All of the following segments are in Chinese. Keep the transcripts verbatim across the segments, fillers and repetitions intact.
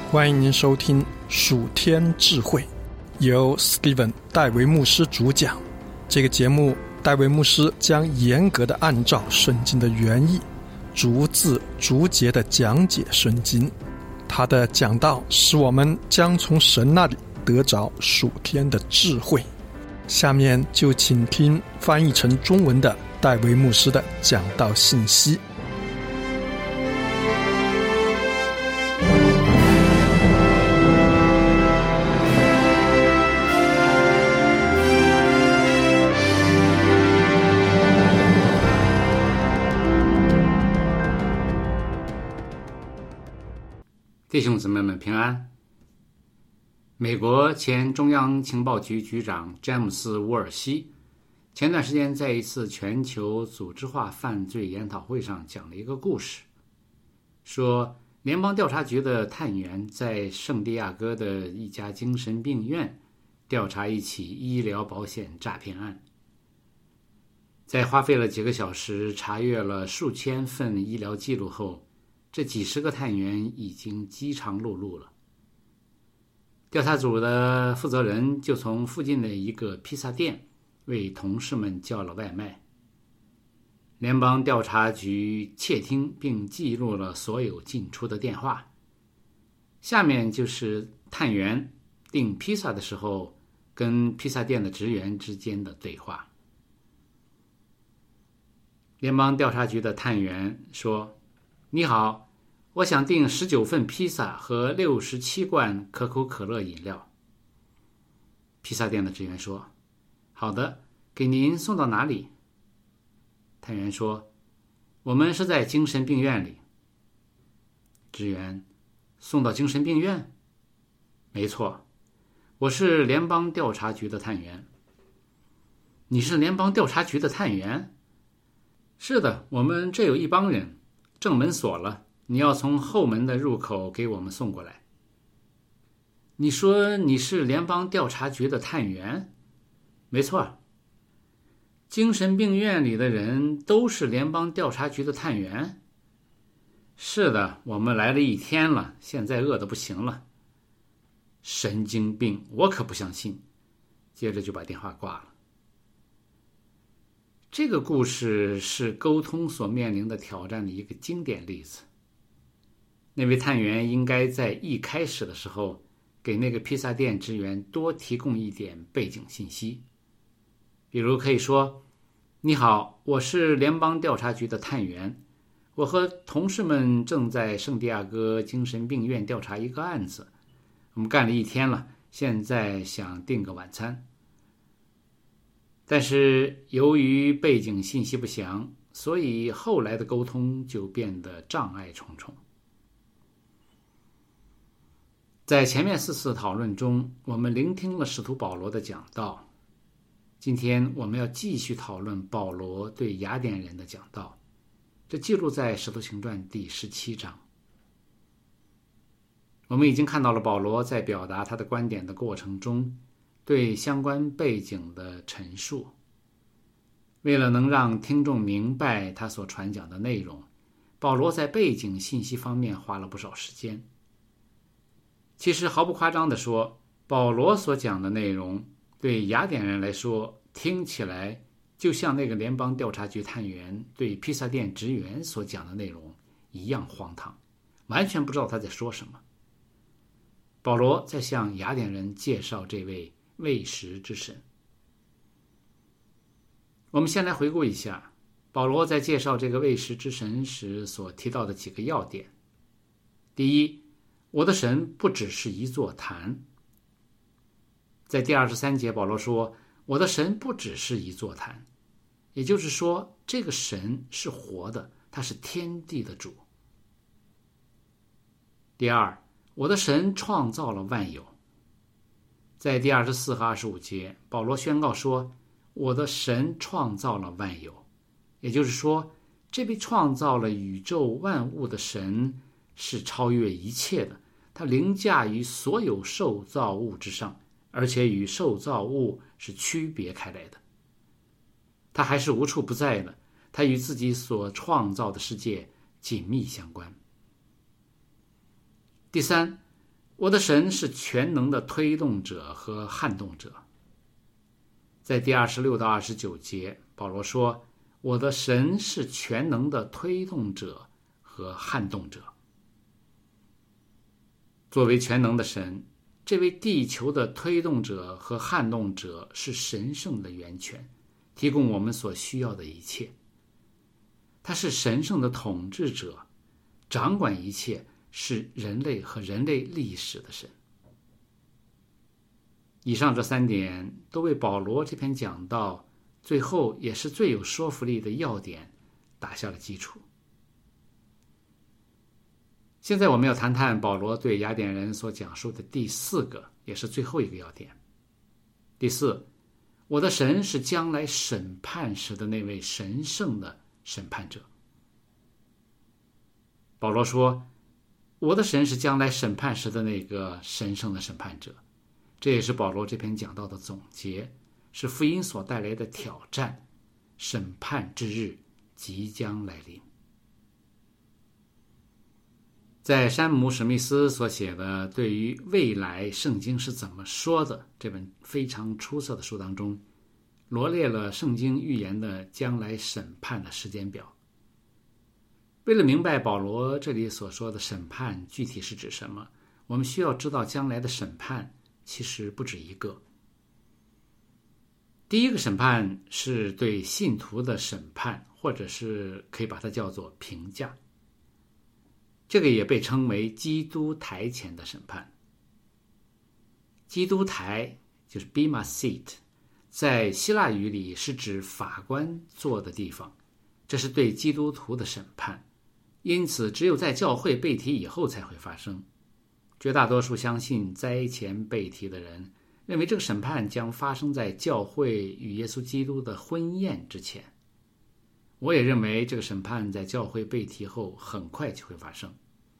欢迎您收听属天智慧，由 Steven 戴维牧师主讲。这个节目，戴维牧师将严格的按照圣经的原意，逐字逐节的讲解圣经。他的讲道使我们将从神那里得着属天的智慧。下面就请听翻译成中文的戴维牧师的讲道信息。 弟兄姊妹们平安。美国前中央情报局局长詹姆斯·沃尔西前段时间在一次全球组织化犯罪研讨会上讲了一个故事，说联邦调查局的探员在圣地亚哥的一家精神病院调查一起医疗保险诈骗案，在花费了几个小时查阅了数千份医疗记录后，这几十个探员已经饥肠辘辘了。调查组的负责人就从附近的一个披萨店为同事们叫了外卖。联邦调查局窃听并记录了所有进出的电话。下面就是探员订披萨的时候跟披萨店的职员之间的对话。联邦调查局的探员说：你好，我想订十九份披萨和六十七罐可口可乐饮料。披萨店的职员说：好的，给您送到哪里？探员说：我们是在精神病院里。职员：送到精神病院？没错，我是联邦调查局的探员。你是联邦调查局的探员？是的，我们这有一帮人，正门锁了，你要从后门的入口给我们送过来。你说你是联邦调查局的探员？没错。精神病院里的人都是联邦调查局的探员？是的，我们来了一天了，现在饿得不行了。神经病，我可不相信。接着就把电话挂了。这个故事是沟通所面临的挑战的一个经典例子。那位探员应该在一开始的时候给那个披萨店职员多提供一点背景信息，比如可以说：你好，我是联邦调查局的探员，我和同事们正在圣地亚哥精神病院调查一个案子，我们干了一天了，现在想订个晚餐。但是由于背景信息不详，所以后来的沟通就变得障碍重重。在前面四次讨论中，我们聆听了使徒保罗的讲道。今天我们要继续讨论保罗对雅典人的讲道，这记录在使徒行传第十七章。我们已经看到了保罗在表达他的观点的过程中对相关背景的陈述。为了能让听众明白他所传讲的内容，保罗在背景信息方面花了不少时间。其实毫不夸张地说，保罗所讲的内容对雅典人来说听起来就像那个联邦调查局探员对披萨店职员所讲的内容一样荒唐，完全不知道他在说什么。保罗在向雅典人介绍这位喂食之神。我们先来回顾一下保罗在介绍这个喂食之神时所提到的几个要点。第一，我的神不只是一座坛。在第二十三节，保罗说，我的神不只是一座坛，也就是说，这个神是活的，他是天地的主。第二，我的神创造了万有。在第二十四和二十五节，保罗宣告说，我的神创造了万有，也就是说，这位创造了宇宙万物的神是超越一切的，他凌驾于所有受造物之上，而且与受造物是区别开来的。他还是无处不在的，他与自己所创造的世界紧密相关。第三， 我的神是全能的推动者和撼动者。在第二十六到二十九节，保罗说，我的神是全能的推动者和撼动者。作为全能的神，这位地球的推动者和撼动者是神圣的源泉，提供我们所需要的一切。他是神圣的统治者，掌管一切，是人类和人类历史的神。以上这三点都为保罗这篇讲道最后也是最有说服力的要点打下了基础。现在我们要谈谈保罗对雅典人所讲述的第四个也是最后一个要点。第四，我的神是将来审判时的那位神圣的审判者。保罗说，我的神是将来审判时的那个神圣的审判者。这也是保罗这篇讲道的总结，是福音所带来的挑战，审判之日即将来临。在山姆·史密斯所写的对于未来圣经是怎么说的这本非常出色的书当中，罗列了圣经预言的将来审判的时间表。为了明白保罗这里所说的审判具体是指什么，我们需要知道将来的审判其实不止一个。第一个审判是对信徒的审判，或者是可以把它叫做评价。这个也被称为基督台前的审判。基督台就是 bema seat， 在希腊语里是指法官坐的地方，这是对基督徒的审判，因此只有在教会被提以后才会发生。绝大多数相信灾前被提的人认为这个审判将发生在教会与耶稣基督的婚宴之前。我也认为这个审判在教会被提后很快就会发生。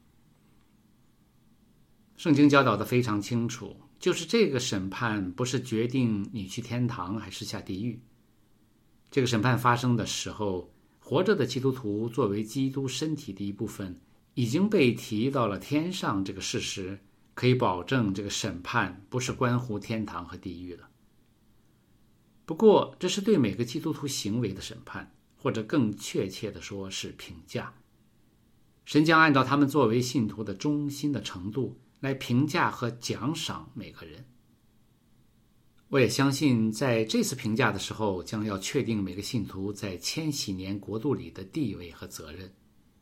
圣经教导得非常清楚，就是这个审判不是决定你去天堂还是下地狱。这个审判发生的时候，活着的基督徒作为基督身体的一部分已经被提到了天上，这个事实可以保证这个审判不是关乎天堂和地狱了。不过这是对每个基督徒行为的审判，或者更确切地说是评价。神将按照他们作为信徒的忠心的程度来评价和奖赏每个人。我也相信在这次评价的时候，将要确定每个信徒在千禧年国度里的地位和责任。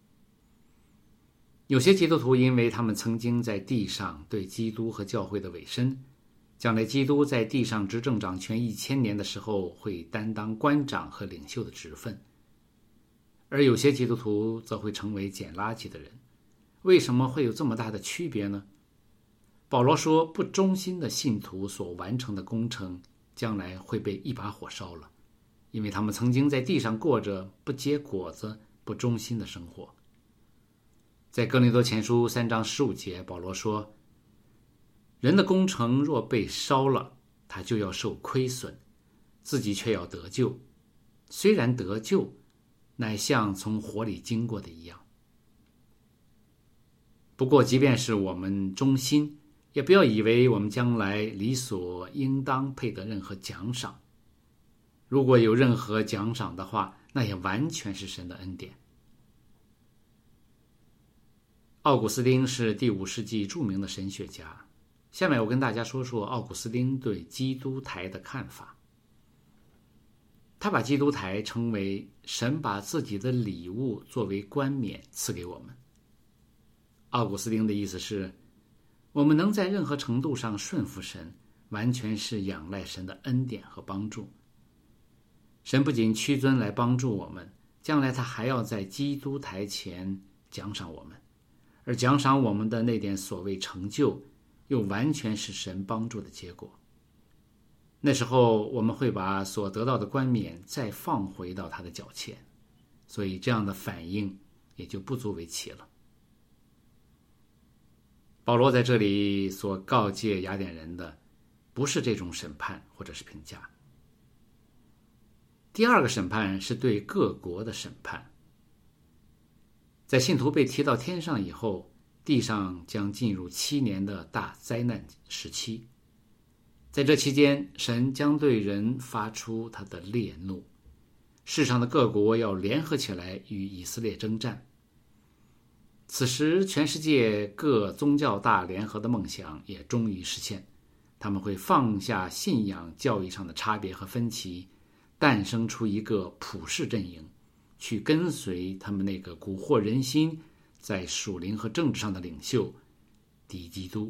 有些基督徒因为他们曾经在地上对基督和教会的委身，将来基督在地上执政掌权一千年的时候会担当官长和领袖的职分，而有些基督徒则会成为捡垃圾的人。为什么会有这么大的区别呢？保罗说，不忠心的信徒所完成的工程将来会被一把火烧了，因为他们曾经在地上过着不结果子、不忠心的生活。在哥林多前书三章十五节，保罗说，人的工程若被烧了，他就要受亏损，自己却要得救，虽然得救，乃像从火里经过的一样。不过即便是我们忠心，也不要以为我们将来理所应当配得任何奖赏。如果有任何奖赏的话，那也完全是神的恩典。奥古斯丁是第五世纪著名的神学家。下面我跟大家说说奥古斯丁对基督台的看法。他把基督台称为神把自己的礼物作为冠冕赐给我们。奥古斯丁的意思是，我们能在任何程度上顺服神，完全是仰赖神的恩典和帮助。神不仅屈尊来帮助我们，将来他还要在基督台前奖赏我们，而奖赏我们的那点所谓成就，又完全是神帮助的结果。那时候我们会把所得到的冠冕再放回到他的脚前，所以这样的反应也就不足为奇了。保罗在这里所告诫雅典人的，不是这种审判或者是评价。第二个审判是对各国的审判。在信徒被提到天上以后， 地上将进入七年的大灾难时期。在这期间，神将对人发出他的烈怒，世上的各国要联合起来与以色列征战。此时，全世界各宗教大联合的梦想也终于实现，他们会放下信仰教义上的差别和分歧，诞生出一个普世阵营，去跟随他们那个蛊惑人心在属灵和政治上的领袖敌基督。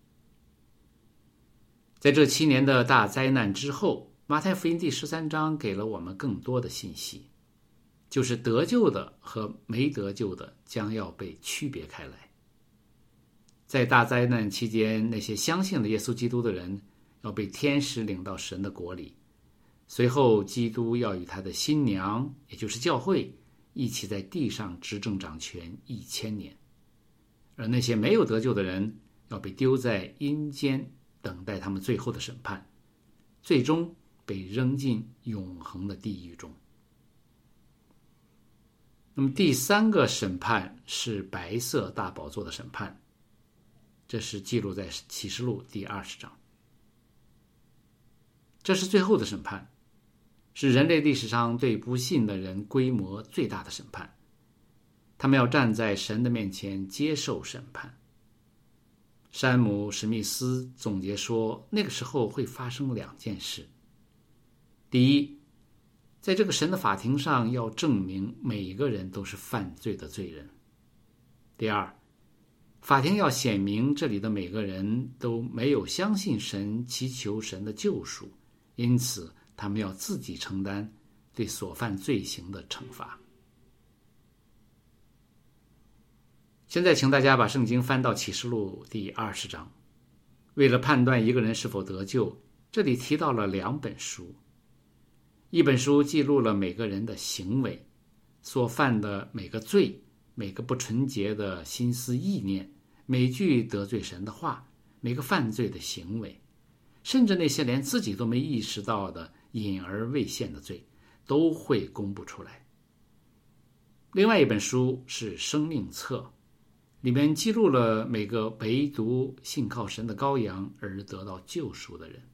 在这七年的大灾难之后，马太福音第十三章给了我们更多的信息，就是得救的和没得救的将要被区别开来。在大灾难期间，那些相信了耶稣基督的人要被天使领到神的国里，随后基督要与他的新娘，也就是教会，一起在地上执政掌权一千年。而那些没有得救的人要被丢在阴间，等待他们最后的审判，最终被扔进永恒的地狱中。那么第三个审判是白色大宝座的审判，这是记录在启示录第二十章。这是最后的审判，是人类历史上对不信的人规模最大的审判。他们要站在神的面前接受审判。山姆·史密斯总结说，那个时候会发生两件事。第一，在这个神的法庭上要证明每个人都是犯罪的罪人。第二，法庭要显明这里的每个人都没有相信神，祈求神的救赎，因此他们要自己承担对所犯罪行的惩罚。现在请大家把圣经翻到启示录第二十章。为了判断一个人是否得救，这里提到了两本书。一本书记录了每个人的行为，所犯的每个罪，每个不纯洁的心思意念，每句得罪神的话，每个犯罪的行为，甚至那些连自己都没意识到的隐而未现的罪，都会公布出来。另外一本书是生命册，里面记录了每个唯独信靠神的羔羊而得到救赎的人。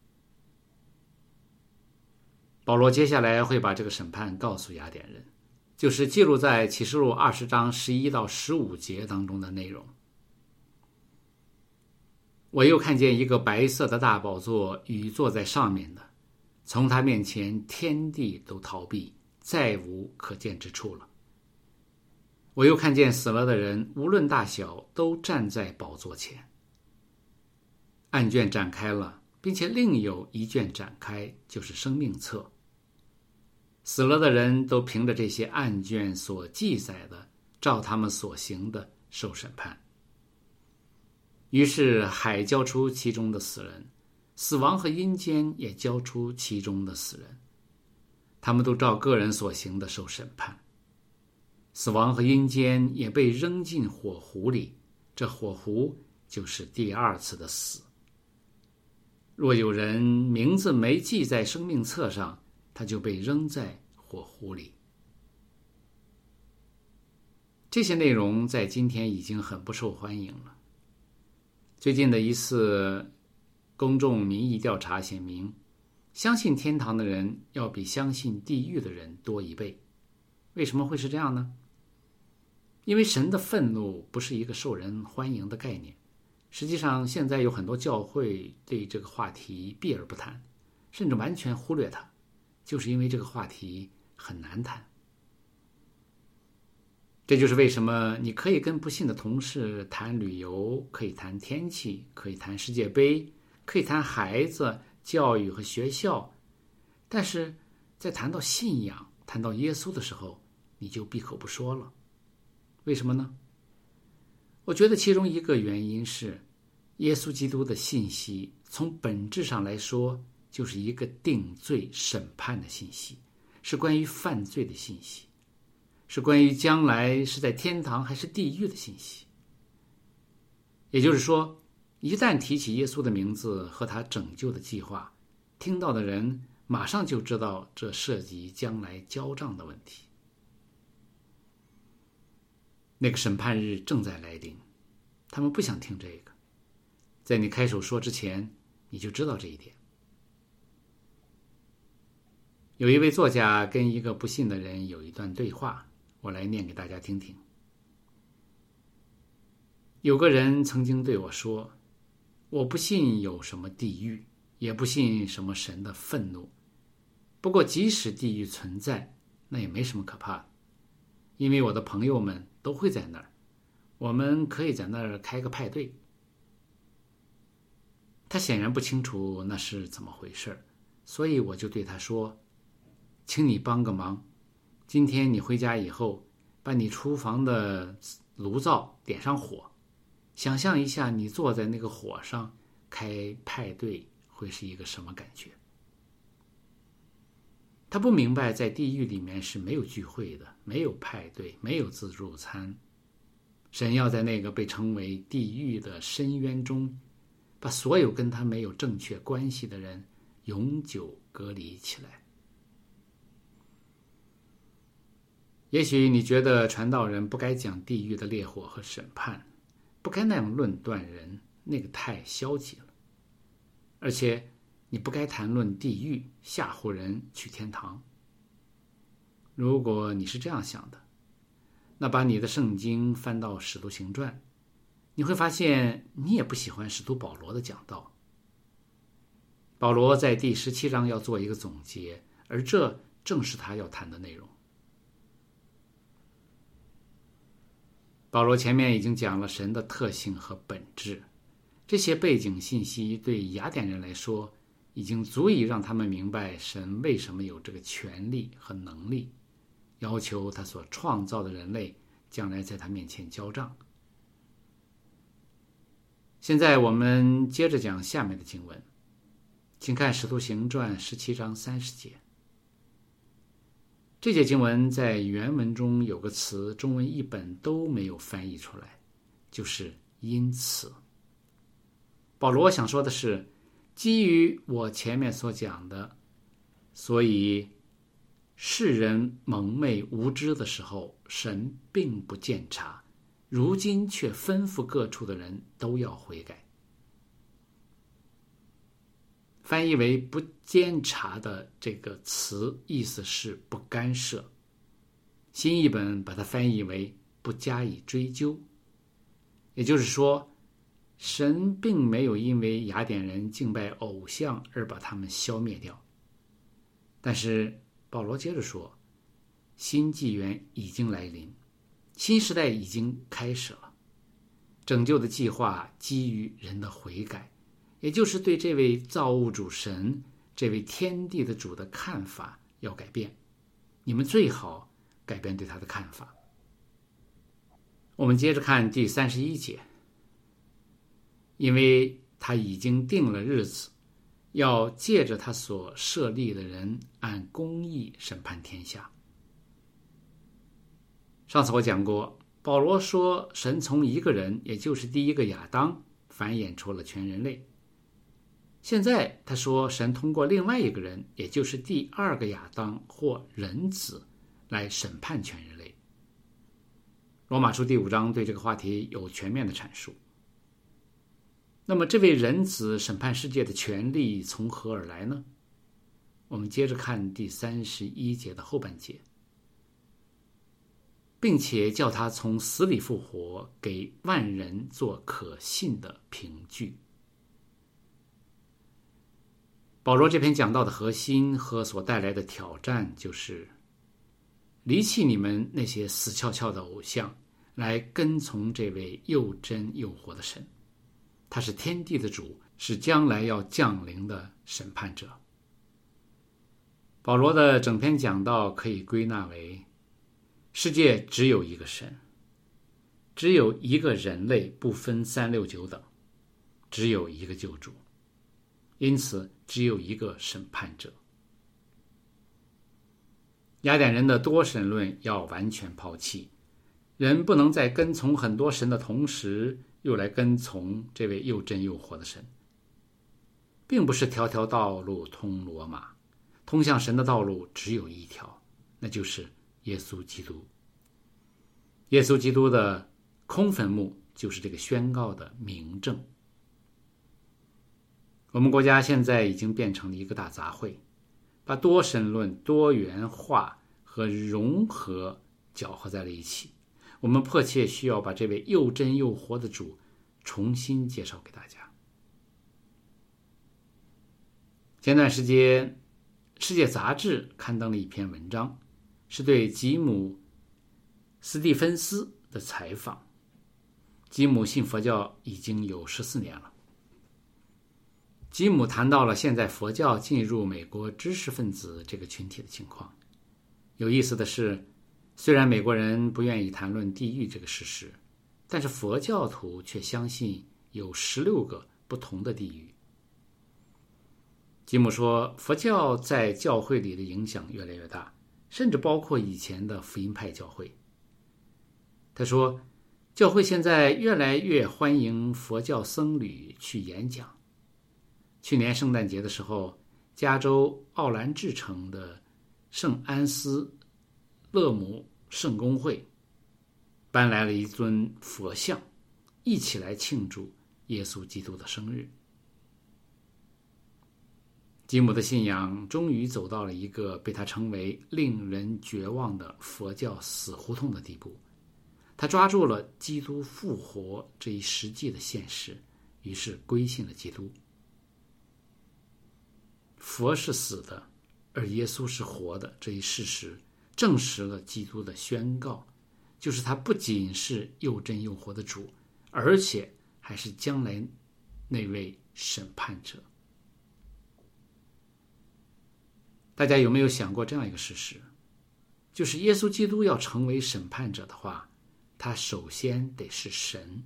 保罗接下来会把这个审判告诉雅典人，就是记录在启示录二十章十一到十五节当中的内容。我又看见一个白色的大宝座与坐在上面的，从他面前天地都逃避，再无可见之处了。我又看见死了的人，无论大小，都站在宝座前。案卷展开了，并且另有一卷展开，就是生命册。死了的人都凭着这些案卷所记载的，照他们所行的受审判。于是海交出其中的死人，死亡和阴间也交出其中的死人，他们都照个人所行的受审判。死亡和阴间也被扔进火湖里，这火湖就是第二次的死。若有人名字没记在生命册上，他就被扔在火湖里。这些内容在今天已经很不受欢迎了。最近的一次公众民意调查显明，相信天堂的人要比相信地狱的人多一倍。为什么会是这样呢？因为神的愤怒不是一个受人欢迎的概念。实际上，现在有很多教会对这个话题避而不谈，甚至完全忽略它，就是因为这个话题很难谈。这就是为什么你可以跟不信的同事谈旅游，可以谈天气，可以谈世界杯，可以谈孩子、教育和学校，但是在谈到信仰、谈到耶稣的时候，你就闭口不说了。为什么呢？我觉得其中一个原因是，耶稣基督的信息从本质上来说就是一个定罪审判的信息，是关于犯罪的信息，是关于将来是在天堂还是地狱的信息。也就是说，一旦提起耶稣的名字和他拯救的计划，听到的人马上就知道这涉及将来交账的问题。那个审判日正在来临， 他们不想听这个。在你开口说之前，你就知道这一点。有一位作家跟一个不信的人有一段对话，我来念给大家听听。有个人曾经对我说，我不信有什么地狱，也不信什么神的愤怒。不过即使地狱存在，那也没什么可怕的，因为我的朋友们都会在那儿，我们可以在那儿开个派对。他显然不清楚那是怎么回事，所以我就对他说，请你帮个忙，今天你回家以后，把你厨房的炉灶点上火，想象一下你坐在那个火上开派对会是一个什么感觉。他不明白在地狱里面是没有聚会的，没有派对，没有自助餐。神要在那个被称为地狱的深渊中，把所有跟他没有正确关系的人永久隔离起来。也许你觉得传道人不该讲地狱的烈火和审判，不该那样论断人，那个太消极了。而且你不该谈论地狱，吓唬人去天堂。如果你是这样想的，那把你的圣经翻到使徒行传，你会发现你也不喜欢使徒保罗的讲道。保罗在第十七章要做一个总结，而这正是他要谈的内容。保罗前面已经讲了神的特性和本质，这些背景信息对雅典人来说已经足以让他们明白神为什么有这个权利和能力，要求他所创造的人类将来在他面前交账。现在我们接着讲下面的经文，请看使徒行传十七章三十节。这节经文在原文中有个词，中文译本都没有翻译出来，就是因此。保罗想说的是，基于我前面所讲的，所以世人蒙昧无知的时候，神并不鉴察，如今却吩咐各处的人都要悔改。翻译为不监察的这个词，意思是不干涉。新译本把它翻译为不加以追究。也就是说，神并没有因为雅典人敬拜偶像而把他们消灭掉。但是保罗接着说，新纪元已经来临，新时代已经开始了。拯救的计划基于人的悔改，也就是对这位造物主神，这位天地的主的看法要改变。你们最好改变对他的看法。我们接着看第三十一节，因为他已经定了日子，要借着他所设立的人按公义审判天下。上次我讲过，保罗说神从一个人，也就是第一个亚当，繁衍出了全人类。现在他说神通过另外一个人，也就是第二个亚当或人子，来审判全人类。罗马书第五章对这个话题有全面的阐述。那么这位人子审判世界的权利从何而来呢？我们接着看第三十一节的后半节，并且叫他从死里复活，给万人做可信的凭据。保罗这篇讲道的核心和所带来的挑战，就是离弃你们那些死翘翘的偶像，来跟从这位又真又活的神。他是天地的主，是将来要降临的审判者。保罗的整篇讲道可以归纳为，世界只有一个神，只有一个人类，不分三六九等，只有一个救主，因此只有一个审判者。雅典人的多神论要完全抛弃，人不能在跟从很多神的同时，又来跟从这位又真又活的神。并不是条条道路通罗马，通向神的道路只有一条，那就是耶稣基督。耶稣基督的空坟墓就是这个宣告的明证。我们国家现在已经变成了一个大杂烩，把多神论、多元化和融合搅和在了一起。我们迫切需要把这位又真又活的主重新介绍给大家。前段时间，《世界杂志》刊登了一篇文章，是对吉姆·斯蒂芬斯的采访。吉姆信佛教已经有十四年了。吉姆谈到了现在佛教进入美国知识分子这个群体的情况。有意思的是，虽然美国人不愿意谈论地狱这个事实，但是佛教徒却相信有十六个不同的地狱。吉姆说，佛教在教会里的影响越来越大，甚至包括以前的福音派教会。他说，教会现在越来越欢迎佛教僧侣去演讲。去年圣诞节的时候，加州奥兰治城的圣安斯勒姆圣公会搬来了一尊佛像，一起来庆祝耶稣基督的生日。吉姆的信仰终于走到了一个被他称为令人绝望的佛教死胡同的地步。他抓住了基督复活这一实际的现实，于是归信了基督。佛是死的，而耶稣是活的，这一事实证实了基督的宣告，就是他不仅是又真又活的主，而且还是将来那位审判者。大家有没有想过这样一个事实，就是耶稣基督要成为审判者的话，他首先得是神。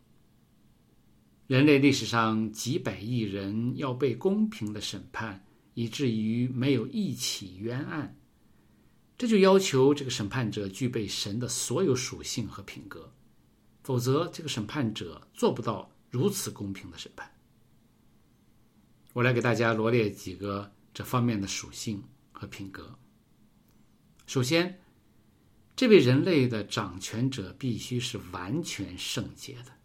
人类历史上几百亿人要被公平的审判，以至于没有一起冤案，这就要求这个审判者具备神的所有属性和品格，否则这个审判者做不到如此公平的审判。我来给大家罗列几个这方面的属性和品格。首先，这位人类的掌权者必须是完全圣洁的。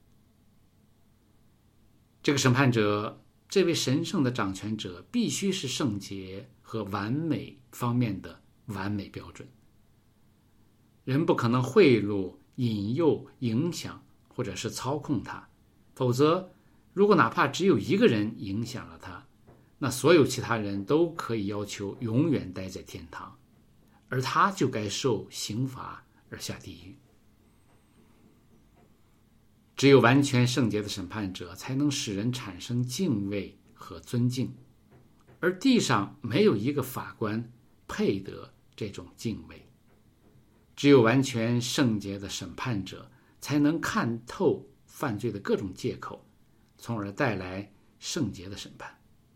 这个审判者，这位神圣的掌权者必须是圣洁和完美方面的完美标准。人不可能贿赂、引诱、影响或者是操控他，否则如果哪怕只有一个人影响了他，那所有其他人都可以要求永远待在天堂，而他就该受刑罚而下地狱。只有完全圣洁的审判者才能使人产生敬畏和尊敬，而地上没有一个法官配得这种敬畏。只有完全圣洁的审判者才能看透犯罪的各种借口，从而带来圣洁的审判。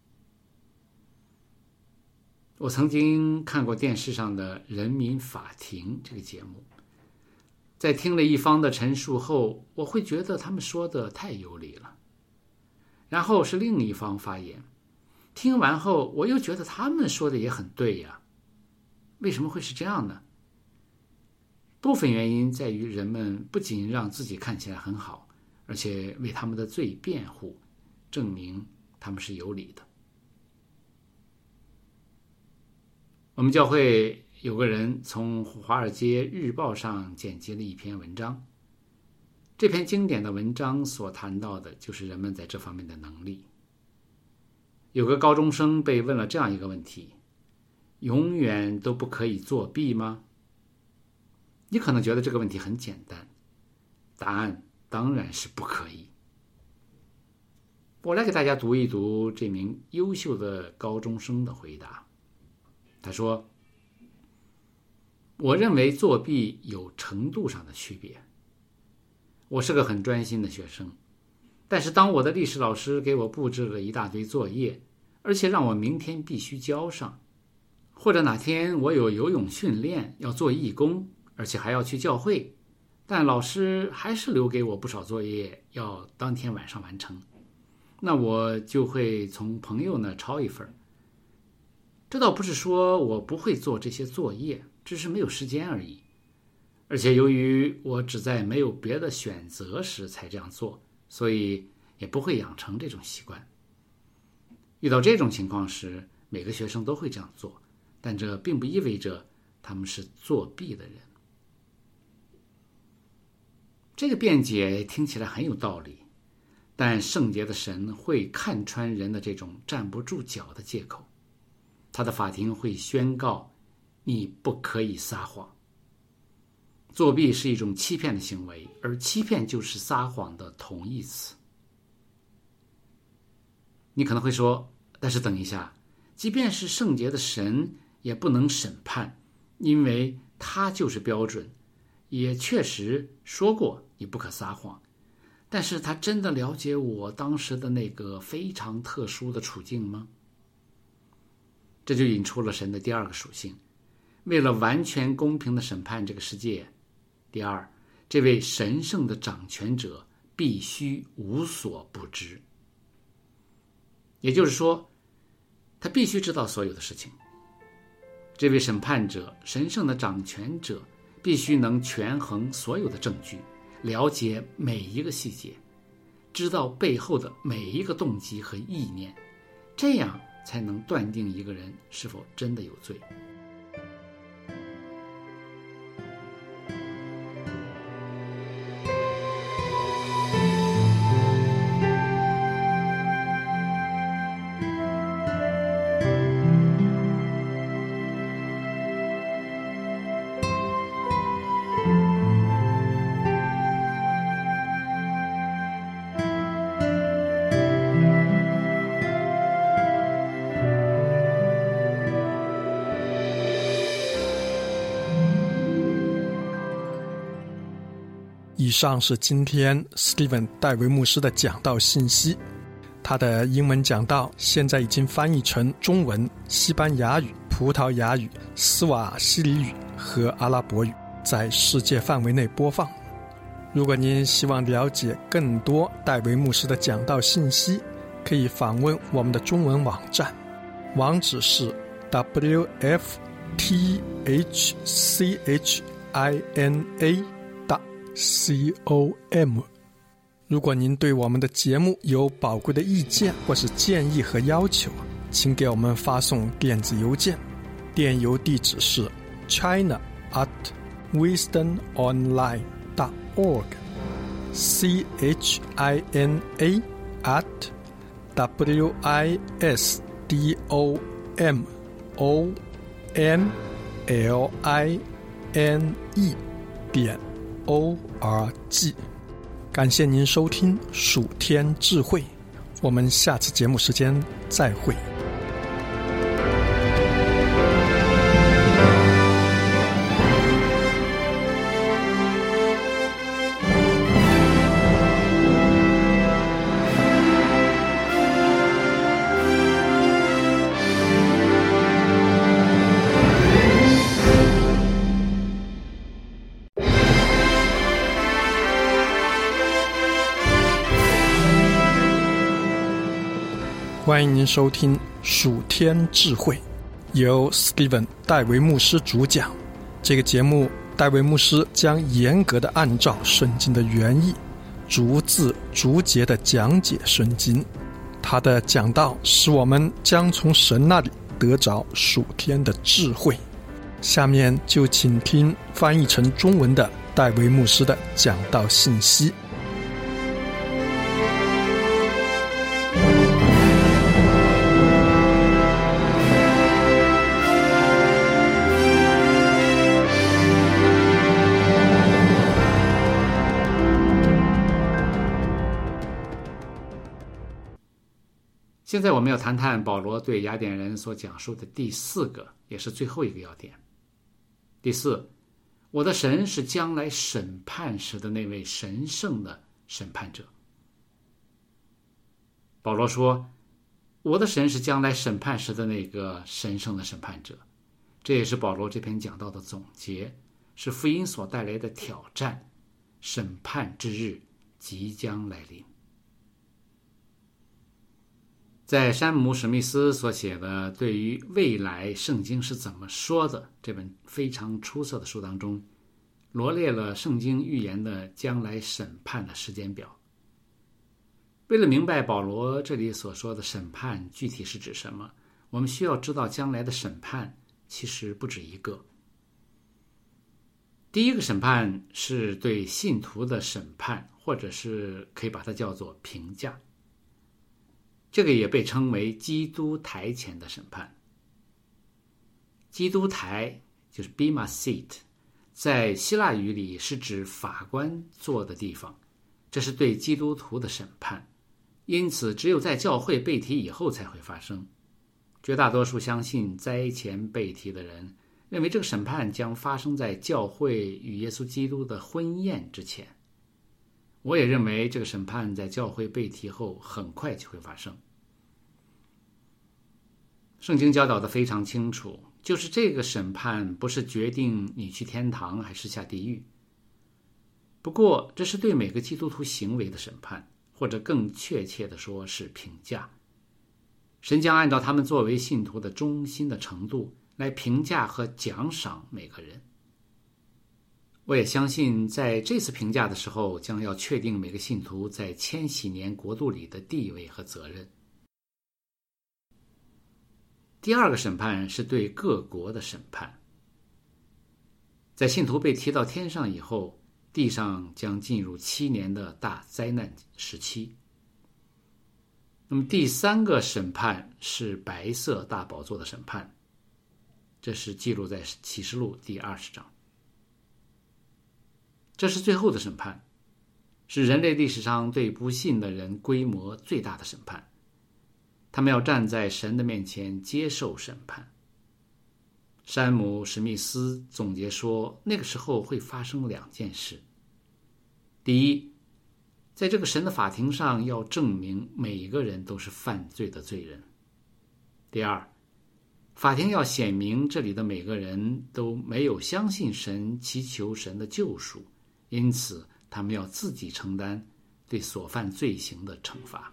我曾经看过电视上的《人民法庭》这个节目，在听了一方的陈述后，我会觉得他们说的太有理了。然后是另一方发言，听完后我又觉得他们说的也很对呀。为什么会是这样呢？部分原因在于人们不仅让自己看起来很好，而且为他们的罪辩护，证明他们是有理的。我们教会有个人从《华尔街日报》上剪辑了一篇文章，这篇经典的文章所谈到的就是人们在这方面的能力。有个高中生被问了这样一个问题：永远都不可以作弊吗？你可能觉得这个问题很简单，答案当然是不可以。我来给大家读一读这名优秀的高中生的回答。他说，我认为作弊有程度上的区别。我是个很专心的学生，但是当我的历史老师给我布置了一大堆作业，而且让我明天必须交上，或者哪天我有游泳训练要做义工，而且还要去教会，但老师还是留给我不少作业要当天晚上完成，那我就会从朋友那抄一份。这倒不是说我不会做这些作业，只是没有时间而已。而而且由于我只在没有别的选择时才这样做，所以也不会养成这种习惯。遇到这种情况时，每个学生都会这样做，但这并不意味着他们是作弊的人。这个辩解听起来很有道理，但圣洁的神会看穿人的这种站不住脚的借口，他的法庭会宣告你不可以撒谎。作弊是一种欺骗的行为，而欺骗就是撒谎的同义词。你可能会说，但是等一下，即便是圣洁的神也不能审判，因为他就是标准，也确实说过你不可撒谎。但是他真的了解我当时的那个非常特殊的处境吗？这就引出了神的第二个属性，为了完全公平地审判这个世界，第二，这位神圣的掌权者必须无所不知。也就是说，他必须知道所有的事情。这位审判者，神圣的掌权者，必须能权衡所有的证据，了解每一个细节，知道背后的每一个动机和意念，这样才能断定一个人是否真的有罪。 以上是今天 Steven 戴维牧师的讲道信息。他的英文讲道现在已经翻译成中文、西班牙语、葡萄牙语、斯瓦希里语和阿拉伯语，在世界范围内播放。如果您希望了解更多戴维牧师的讲道信息，可以访问我们的中文网站，网址是 w f t h c h i n a com。 如果您对我们的节目有宝贵的意见或是建议和要求，请给我们发送电子邮件，电邮地址是 china at wisdom online dot org c h i n a at w i s d o m o n l i n e 点 o r g。 感谢您收听属天智慧，我们下次节目时间再会。欢迎您收听属天智慧，由 Steven 戴维牧师主讲。这个节目，戴维牧师将严格的按照圣经的原意，逐字逐节的讲解圣经。他的讲道使我们将从神那里得着属天的智慧。下面就请听翻译成中文的戴维牧师的讲道信息。 现在我们要谈谈保罗对雅典人所讲述的第四个，也是最后一个要点。第四，我的神是将来审判时的那位神圣的审判者。保罗说，我的神是将来审判时的那个神圣的审判者，这也是保罗这篇讲道的总结，是福音所带来的挑战，审判之日即将来临。在山姆史密斯所写的对于未来圣经是怎么说的这本非常出色的书当中， 罗列了圣经预言的将来审判的时间表。为了明白保罗这里所说的审判具体是指什么，我们需要知道将来的审判其实不止一个。第一个审判是对信徒的审判，或者是可以把它叫做评价，这个也被称为基督台前的审判。基督台就是 Bema Seat， 在希腊语里是指法官坐的地方，这是对基督徒的审判，因此只有在教会被提以后才会发生。绝大多数相信灾前被提的人认为这个审判将发生在教会与耶稣基督的婚宴之前。我也认为这个审判在教会被提后很快就会发生。圣经教导得非常清楚，就是这个审判不是决定你去天堂还是下地狱。不过这是对每个基督徒行为的审判，或者更确切地说是评价。神将按照他们作为信徒的忠心的程度来评价和奖赏每个人。我也相信在这次评价的时候，将要确定每个信徒在千禧年国度里的地位和责任。第二个审判是对各国的审判。在信徒被提到天上以后，地上将进入七年的大灾难时期。那么第三个审判是白色大宝座的审判，这是记录在启示录第二十章。这是最后的审判，是人类历史上对不信的人规模最大的审判。他们要站在神的面前接受审判。山姆·史密斯总结说，那个时候会发生两件事。第一，在这个神的法庭上要证明每一个人都是犯罪的罪人。第二，法庭要显明这里的每个人都没有相信神，祈求神的救赎，因此他们要自己承担对所犯罪行的惩罚。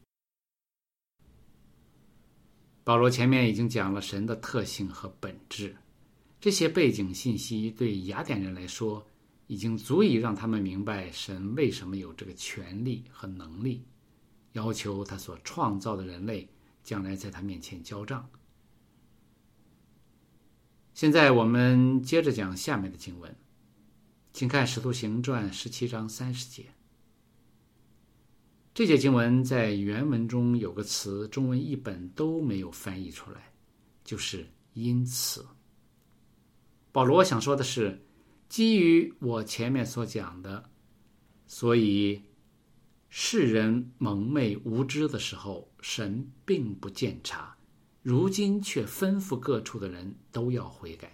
保罗前面已经讲了神的特性和本质，这些背景信息对雅典人来说已经足以让他们明白神为什么有这个权力和能力，要求他所创造的人类将来在他面前交账。现在我们接着讲下面的经文，请看《使徒行传》十七章三十节。这节经文在原文中有个词，中文译本都没有翻译出来，就是因此。保罗想说的是，基于我前面所讲的，所以世人蒙昧无知的时候，神并不鉴察，如今却吩咐各处的人都要悔改。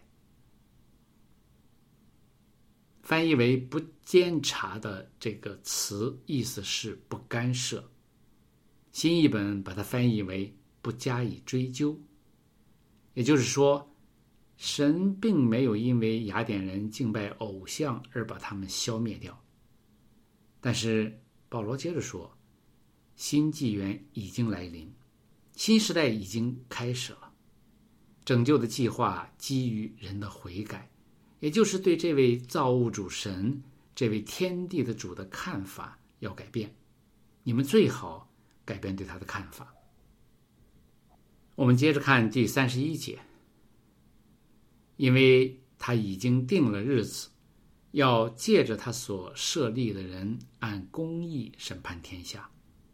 翻译为不监察的这个词，意思是不干涉。新译本把它翻译为不加以追究。也就是说，神并没有因为雅典人敬拜偶像而把他们消灭掉。但是保罗接着说，新纪元已经来临，新时代已经开始了。拯救的计划基于人的悔改，也就是对这位造物主神，这位天地的主的看法要改变。你们最好改变对他的看法。我们接着看第三十一节，因为他已经定了日子，要借着他所设立的人按公义审判天下。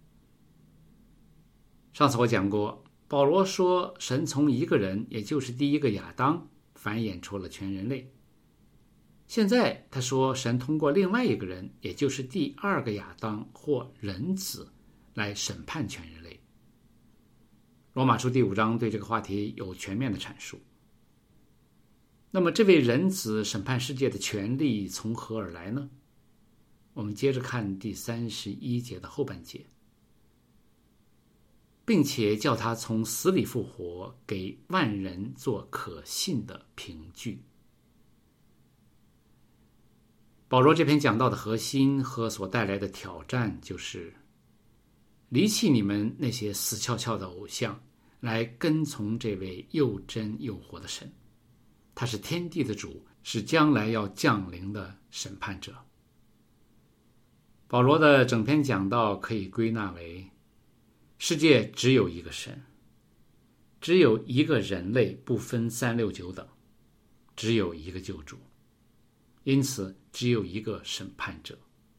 上次我讲过，保罗说神从一个人，也就是第一个亚当，繁衍出了全人类。现在他说神通过另外一个人，也就是第二个亚当或人子，来审判全人类。罗马书第五章对这个话题有全面的阐述。那么这位人子审判世界的权利从何而来呢？我们接着看第三十一节的后半节，并且叫他从死里复活，给万人做可信的凭据。保罗这篇讲道的核心和所带来的挑战，就是离弃你们那些死翘翘的偶像，来跟从这位又真又活的神。他是天地的主， 是将来要降临的审判者。保罗的整篇讲道可以归纳为：世界只有一个神，只有一个人类，不分三六九等，只有一个救主，因此只有一个审判者。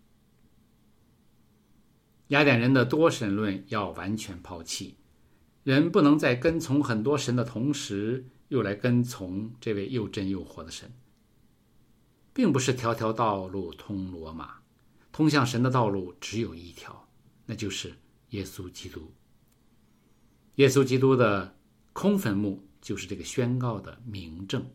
雅典人的多神论要完全抛弃，人不能在跟从很多神的同时，又来跟从这位又真又活的神。并不是条条道路通罗马，通向神的道路只有一条，那就是耶稣基督。耶稣基督的空坟墓就是这个宣告的明证。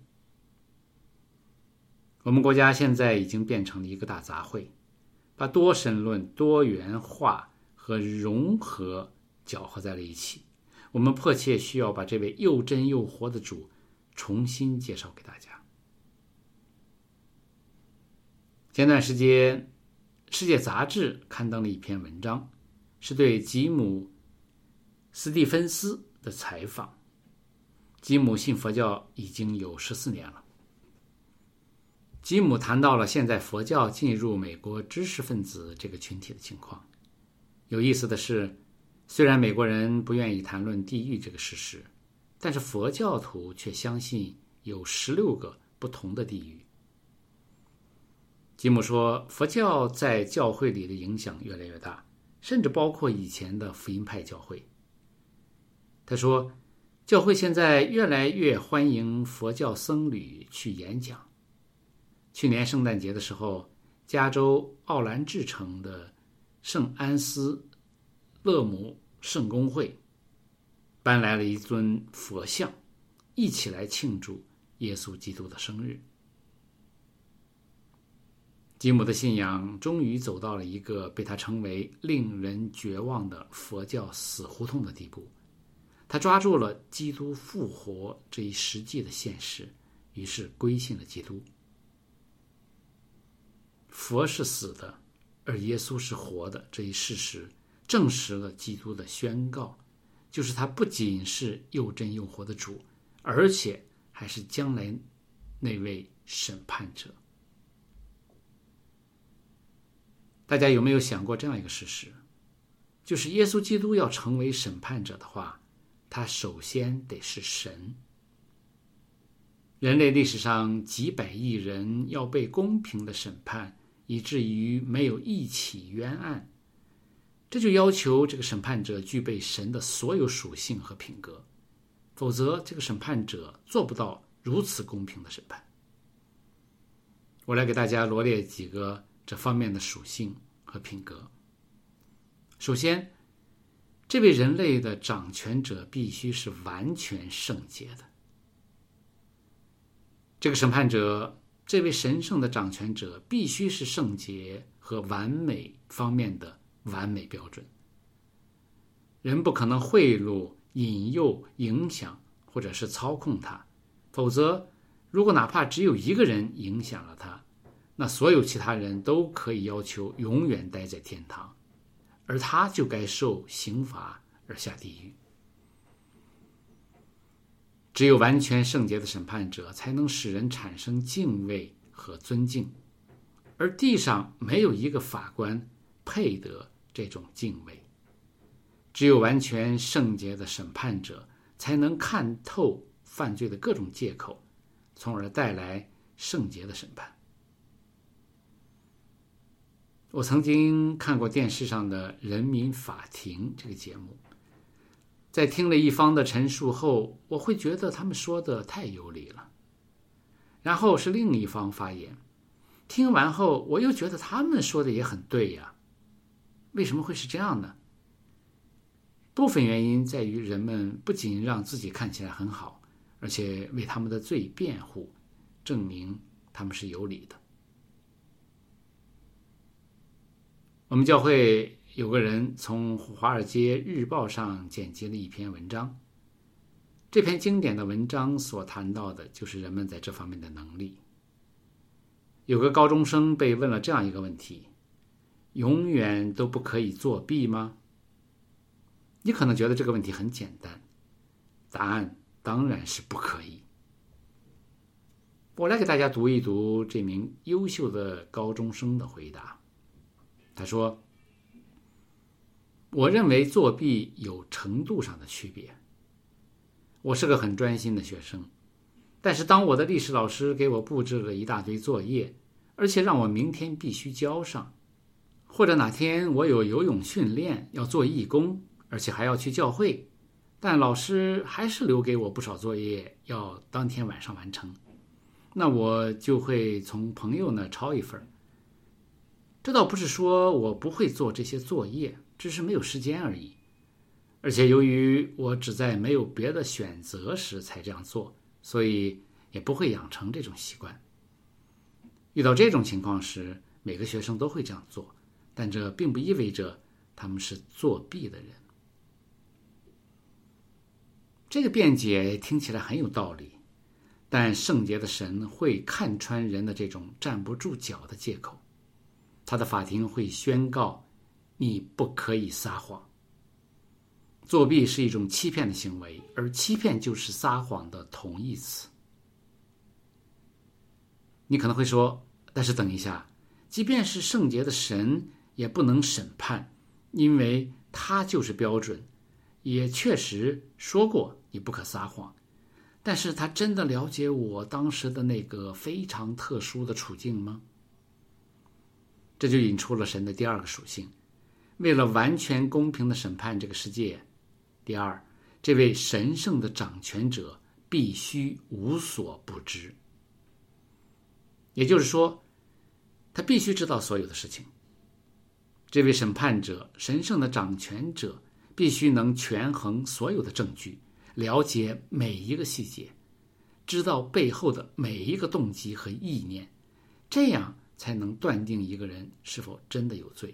我们国家现在已经变成了一个大杂烩，把多神论、多元化和融合搅和在了一起。我们迫切需要把这位又真又活的主重新介绍给大家。前段时间，《世界杂志》刊登了一篇文章，是对吉姆·斯蒂芬斯的采访。吉姆信佛教已经有十四年了。吉姆谈到了现在佛教进入美国知识分子这个群体的情况。有意思的是，虽然美国人不愿意谈论地狱这个事实，但是佛教徒却相信有十六个不同的地狱。吉姆说，佛教在教会里的影响越来越大，甚至包括以前的福音派教会。他说，教会现在越来越欢迎佛教僧侣去演讲。去年圣诞节的时候，加州奥兰治城的圣安斯勒姆圣公会搬来了一尊佛像，一起来庆祝耶稣基督的生日。吉姆的信仰终于走到了一个被他称为令人绝望的佛教死胡同的地步。他抓住了基督复活这一实际的现实，于是归信了基督。佛是死的，而耶稣是活的这一事实，证实了基督的宣告，就是他不仅是又真又活的主，而且还是将来那位审判者。大家有没有想过这样一个事实，就是耶稣基督要成为审判者的话，他首先得是神。人类历史上几百亿人要被公平的审判，以至于没有一起冤案，这就要求这个审判者具备神的所有属性和品格，否则这个审判者做不到如此公平的审判。我来给大家罗列几个这方面的属性和品格。首先，这位人类的掌权者必须是完全圣洁的。这个审判者，这位神圣的掌权者必须是圣洁和完美方面的完美标准。人不可能贿赂、引诱、影响或者是操控他，否则如果哪怕只有一个人影响了他，那所有其他人都可以要求永远待在天堂，而他就该受刑罚而下地狱。只有完全圣洁的审判者才能使人产生敬畏和尊敬，而地上没有一个法官配得这种敬畏。只有完全圣洁的审判者才能看透犯罪的各种借口，从而带来圣洁的审判。我曾经看过电视上的《人民法庭》这个节目，在听了一方的陈述后，我会觉得他们说的太有理了。然后是另一方发言，听完后我又觉得他们说的也很对呀。为什么会是这样呢？部分原因在于人们不仅让自己看起来很好，而且为他们的罪辩护，证明他们是有理的。我们教会有个人从《华尔街日报》上剪辑了一篇文章，这篇经典的文章所谈到的就是人们在这方面的能力。有个高中生被问了这样一个问题：永远都不可以作弊吗？你可能觉得这个问题很简单，答案当然是不可以。 我来给大家读一读这名优秀的高中生的回答。他说，我认为作弊有程度上的区别。我是个很专心的学生，但是当我的历史老师给我布置了一大堆作业，而且让我明天必须交上，或者哪天我有游泳训练要做义工，而且还要去教会，但老师还是留给我不少作业要当天晚上完成，那我就会从朋友那抄一份。这倒不是说我不会做这些作业，只是没有时间而已。而且由于我只在没有别的选择时才这样做，所以也不会养成这种习惯。遇到这种情况时，每个学生都会这样做，但这并不意味着他们是作弊的人。这个辩解听起来很有道理，但圣洁的神会看穿人的这种站不住脚的借口。他的法庭会宣告，你不可以撒谎。作弊是一种欺骗的行为，而欺骗就是撒谎的同义词。你可能会说，但是等一下，即便是圣洁的神也不能审判，因为他就是标准，也确实说过你不可撒谎。但是他真的了解我当时的那个非常特殊的处境吗？这就引出了神的第二个属性，为了完全公平的审判这个世界，第二，这位神圣的掌权者必须无所不知。也就是说，他必须知道所有的事情。这位审判者，神圣的掌权者，必须能权衡所有的证据，了解每一个细节，知道背后的每一个动机和意念，这样才能断定一个人是否真的有罪。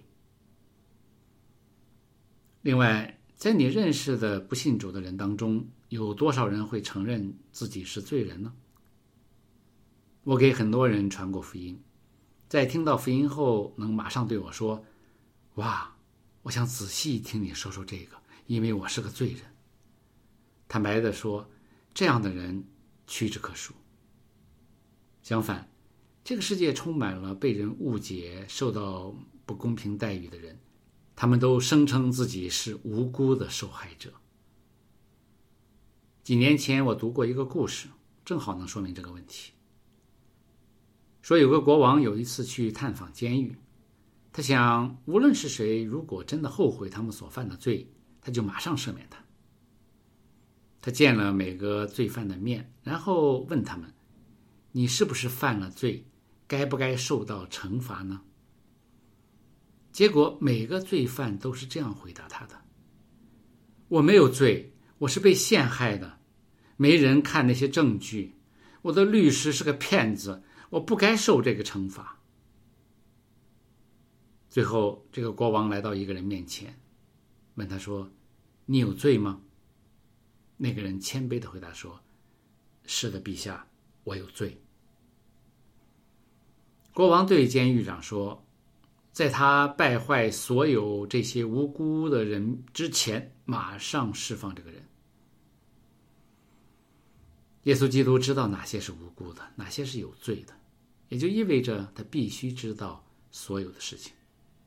另外，在你认识的不信主的人当中，有多少人会承认自己是罪人呢？我给很多人传过福音，在听到福音后能马上对我说，哇，我想仔细听你说说这个，因为我是个罪人。坦白地说，这样的人屈指可数。相反，这个世界充满了被人误解、受到不公平待遇的人，他们都声称自己是无辜的受害者。几年前我读过一个故事，正好能说明这个问题。说有个国王有一次去探访监狱，他想无论是谁，如果真的后悔他们所犯的罪，他就马上赦免他。他见了每个罪犯的面，然后问他们，你是不是犯了罪，该不该受到惩罚呢？结果每个罪犯都是这样回答他的，我没有罪，我是被陷害的，没人看那些证据，我的律师是个骗子，我不该受这个惩罚。最后这个国王来到一个人面前，问他说，你有罪吗？那个人谦卑地回答说，是的，陛下，我有罪。国王对监狱长说，在他败坏所有这些无辜的人之前，马上释放这个人。耶稣基督知道哪些是无辜的，哪些是有罪的，也就意味着他必须知道所有的事情。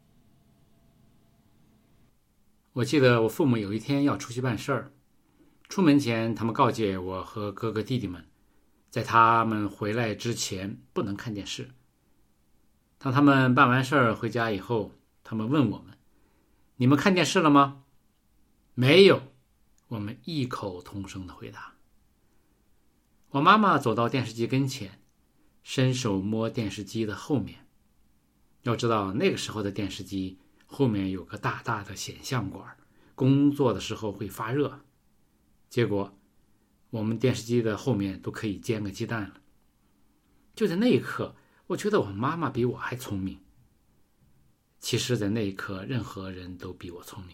我记得我父母有一天要出去办事儿，出门前他们告诫我和哥哥弟弟们，在他们回来之前不能看电视。当他们办完事儿回家以后，他们问我们，你们看电视了吗？没有，我们异口同声的回答。我妈妈走到电视机跟前，伸手摸电视机的后面。要知道那个时候的电视机后面有个大大的显像管，工作的时候会发热。结果我们电视机的后面都可以煎个鸡蛋了。就在那一刻，我觉得我妈妈比我还聪明。其实在那一刻，任何人都比我聪明。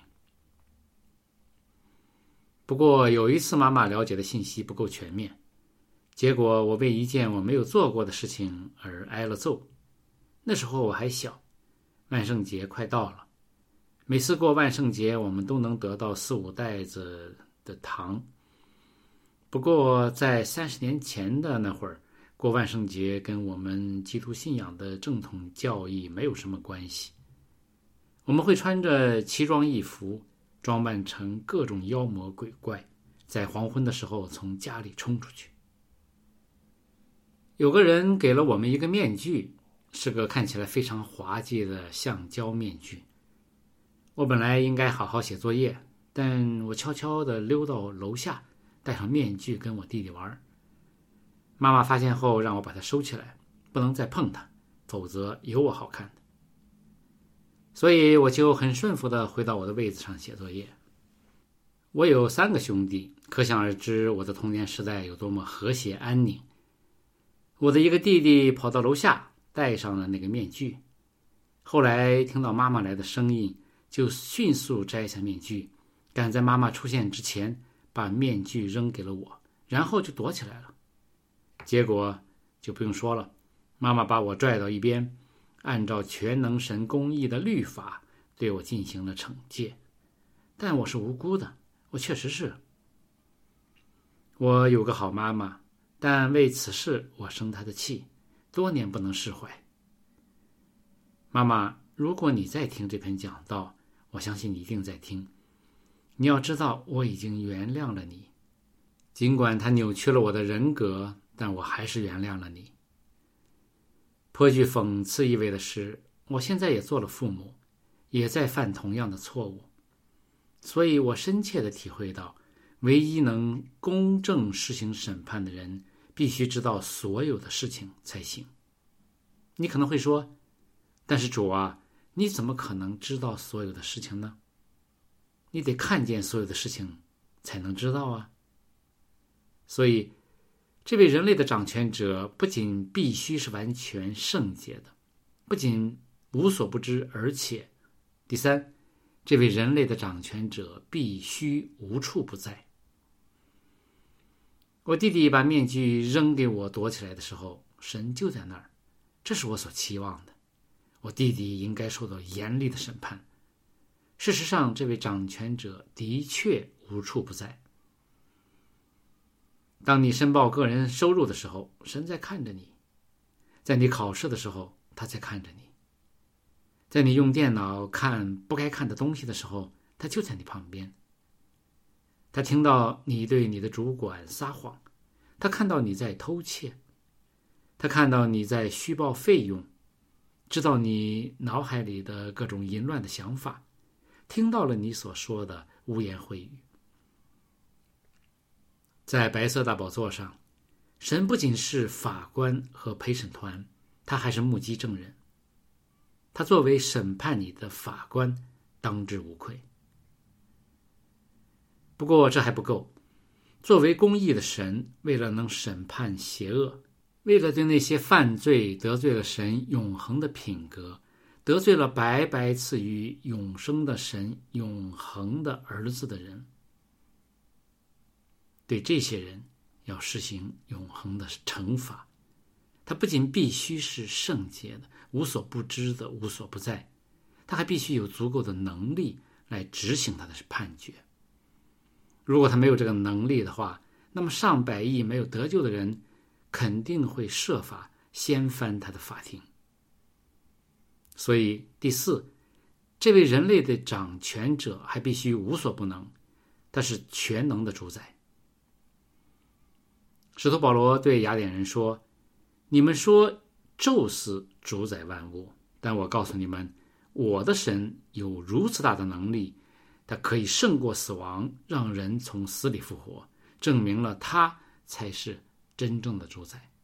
不过有一次妈妈了解的信息不够全面，结果我为一件我没有做过的事情而挨了揍。那时候我还小，万圣节快到了，每次过万圣节我们都能得到四五袋子的糖。不过在三十年前的那会儿， 过万圣节跟我们基督信仰的正统教义没有什么关系。我们会穿着奇装异服，装扮成各种妖魔鬼怪，在黄昏的时候从家里冲出去。有个人给了我们一个面具，是个看起来非常滑稽的橡胶面具。我本来应该好好写作业，但我悄悄地溜到楼下，戴上面具跟我弟弟玩。妈妈发现后让我把它收起来，不能再碰它，否则有我好看的。所以我就很顺服地回到我的位子上写作业。我有三个兄弟，可想而知我的童年时代有多么和谐安宁。我的一个弟弟跑到楼下，戴上了那个面具，后来听到妈妈来的声音，就迅速摘下面具，赶在妈妈出现之前把面具扔给了我，然后就躲起来了。结果就不用说了，妈妈把我拽到一边，按照全能神公义的律法对我进行了惩戒。但我是无辜的，我确实是。我有个好妈妈，但为此事我生她的气，多年不能释怀。妈妈，如果你在听这篇讲道，我相信你一定在听。你要知道，我已经原谅了你，尽管它扭曲了我的人格，但我还是原谅了你。颇具讽刺意味的是，我现在也做了父母，也在犯同样的错误。所以我深切地体会到，唯一能公正实行审判的人，必须知道所有的事情才行。你可能会说，但是主啊，你怎么可能知道所有的事情呢？你得看见所有的事情才能知道啊。所以这位人类的掌权者不仅必须是完全圣洁的，不仅无所不知，而且第三，这位人类的掌权者必须无处不在。我弟弟把面具扔给我躲起来的时候，神就在那儿，这是我所期望的。我弟弟应该受到严厉的审判。事实上，这位掌权者的确无处不在。当你申报个人收入的时候，神在看着你；在你考试的时候，他在看着你；在你用电脑看不该看的东西的时候，他就在你旁边。他听到你对你的主管撒谎，他看到你在偷窃，他看到你在虚报费用，知道你脑海里的各种淫乱的想法，听到了你所说的污言秽语。在白色大宝座上，神不仅是法官和陪审团，他还是目击证人。他作为审判你的法官，当之无愧。不过这还不够，作为公义的神，为了能审判邪恶，为了对那些犯罪得罪了神永恒的品格，得罪了白白赐予永生的神永恒的儿子的人，对这些人要实行永恒的惩罚。他不仅必须是圣洁的、无所不知的、无所不在，他还必须有足够的能力来执行他的判决。如果他没有这个能力的话，那么上百亿没有得救的人肯定会设法掀翻他的法庭。所以第四，这位人类的掌权者还必须无所不能，他是全能的主宰。使徒保罗对雅典人说，你们说宙斯主宰万物，但我告诉你们，我的神有如此大的能力，他可以胜过死亡，让人从死里复活，证明了他才是真正的主宰。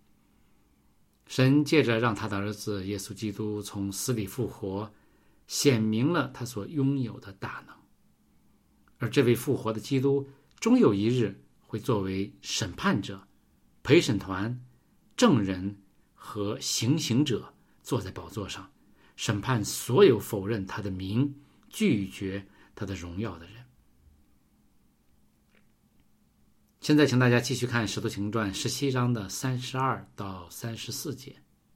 神借着让他的儿子耶稣基督从死里复活，显明了他所拥有的大能。而这位复活的基督终有一日会作为审判者、陪审团、证人和行刑者坐在宝座上，审判所有否认他的名、拒绝他的荣耀的人。现在请大家继续看《使徒行传》十七章的三十二到三十四节。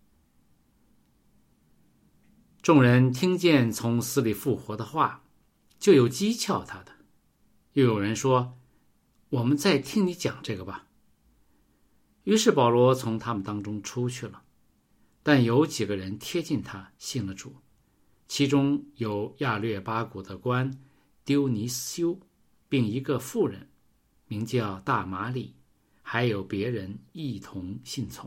众人听见从死里复活的话，就有讥诮他的，又有人说，我们再听你讲这个吧。 于是保罗从他们当中出去了，但有几个人贴近他，信了主，其中有亚略巴谷的官丢尼修，并一个妇人名叫大马里，还有别人一同信从。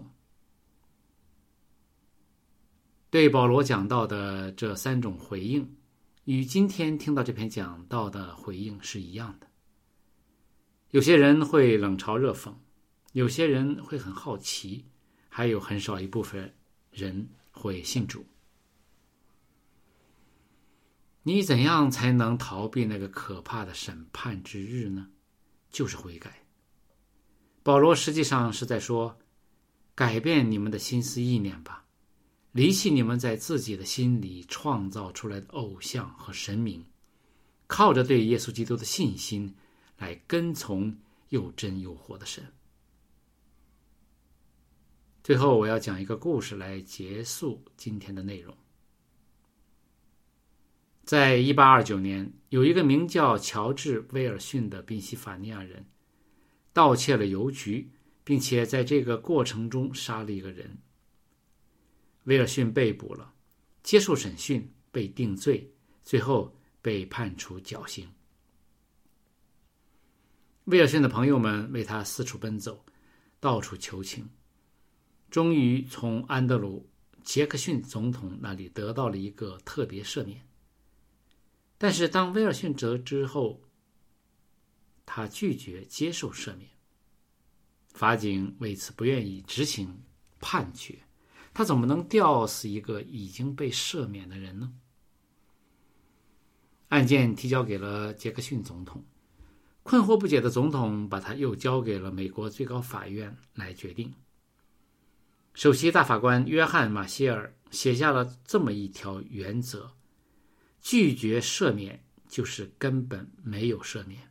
对保罗讲道的这三种回应，与今天听到这篇讲道的回应是一样的。有些人会冷嘲热讽，有些人会很好奇，还有很少一部分人会信主。你怎样才能逃避那个可怕的审判之日呢？就是悔改。保罗实际上是在说，改变你们的心思意念吧，离弃你们在自己的心里创造出来的偶像和神明，靠着对耶稣基督的信心来跟从又真又活的神。最后我要讲一个故事来结束今天的内容。在一八二九年，有一个名叫乔治·威尔逊的宾夕法尼亚人盗窃了邮局，并且在这个过程中杀了一个人。威尔逊被捕了，接受审讯，被定罪，最后被判处绞刑。威尔逊的朋友们为他四处奔走，到处求情，终于从安德鲁·杰克逊总统那里得到了一个特别赦免。但是当威尔逊得知后，他拒绝接受赦免。法警为此不愿意执行判决，他怎么能吊死一个已经被赦免的人呢？案件提交给了杰克逊总统，困惑不解的总统把他又交给了美国最高法院来决定。首席大法官约翰·马歇尔写下了这么一条原则：拒绝赦免就是根本没有赦免。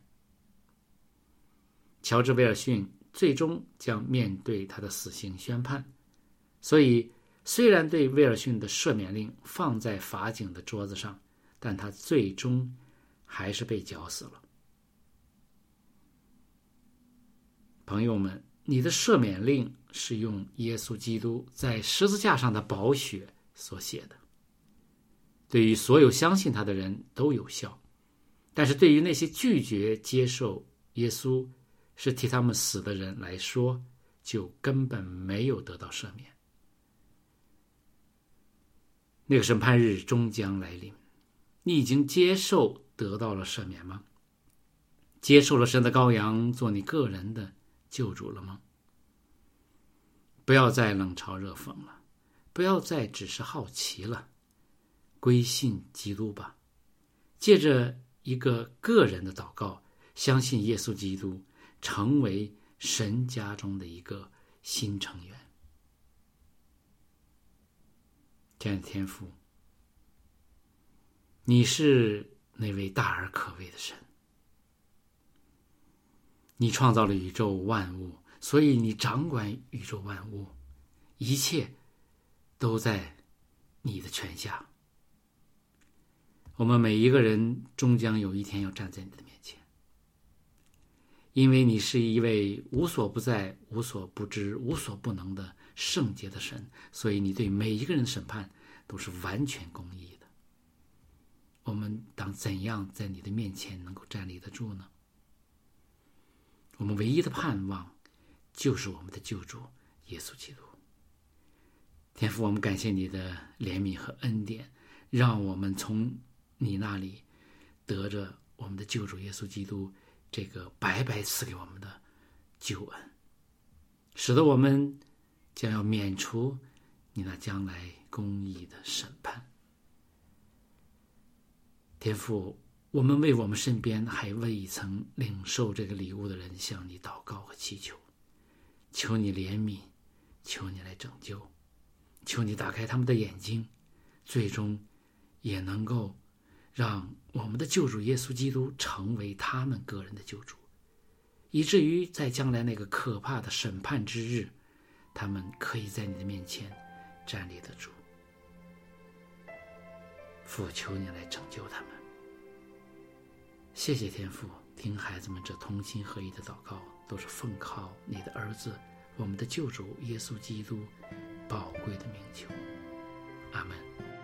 乔治·威尔逊最终将面对他的死刑宣判，所以虽然对威尔逊的赦免令放在法警的桌子上，但他最终还是被绞死了。朋友们，你的赦免令是用耶稣基督在十字架上的宝血所写的，对于所有相信他的人都有效，但是对于那些拒绝接受耶稣是替他们死的人来说，就根本没有得到赦免。那个审判日终将来临，你已经接受得到了赦免吗？接受了神的羔羊做你个人的救主了吗？不要再冷嘲热讽了，不要再只是好奇了，归信基督吧，借着一个个人的祷告，相信耶稣基督，成为神家中的一个新成员。亲爱的天父，你是那位大而可畏的神，你创造了宇宙万物，所以你掌管宇宙万物，一切都在你的权下。我们每一个人终将有一天要站在你的面前，因为你是一位无所不在、无所不知、无所不能的圣洁的神，所以你对每一个人的审判都是完全公义的。我们当怎样在你的面前能够站立得住呢？我们唯一的盼望就是我们的救主耶稣基督。天父，我们感谢你的怜悯和恩典，让我们从你那里得着我们的救主耶稣基督这个白白赐给我们的救恩，使得我们将要免除你那将来公义的审判。天父，我们为我们身边还未曾领受这个礼物的人向你祷告和祈求，求你怜悯，求你来拯救，求你打开他们的眼睛，最终也能够让我们的救主耶稣基督成为他们个人的救主，以至于在将来那个可怕的审判之日，他们可以在你的面前站立得住。父，求你来拯救他们。谢谢天父，听孩子们这同心合一的祷告，都是奉靠你的儿子我们的救主耶稣基督宝贵的名求，阿们。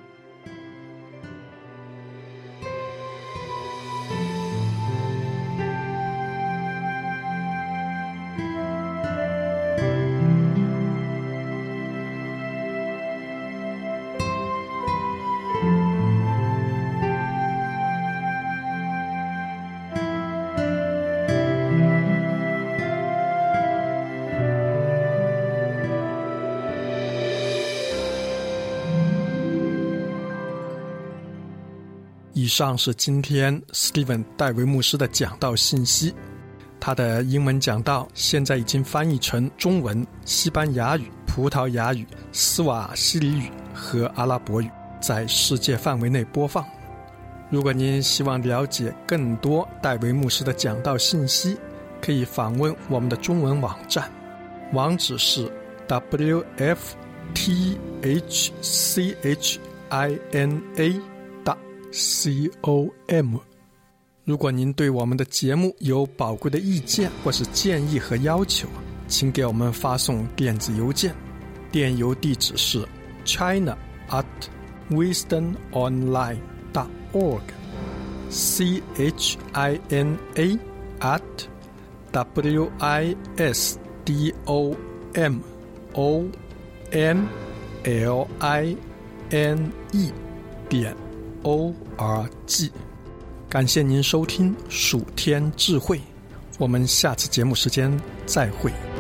以上是今天 Steven 戴维牧师的讲道信息。他的英文讲道现在已经翻译成中文、西班牙语、葡萄牙语、斯瓦希里语和阿拉伯语，在世界范围内播放。如果您希望了解更多戴维牧师的讲道信息，可以访问我们的中文网站，网址是 w f t h c h i n a com。 如果您对我们的节目有宝贵的意见或是建议和要求，请给我们发送电子邮件，电邮地址是 china at wisdom online dot org c h i n a at w i s d o m o n l i n e 点O R G。 感谢您收听蜀天智慧，我们下次节目时间再会。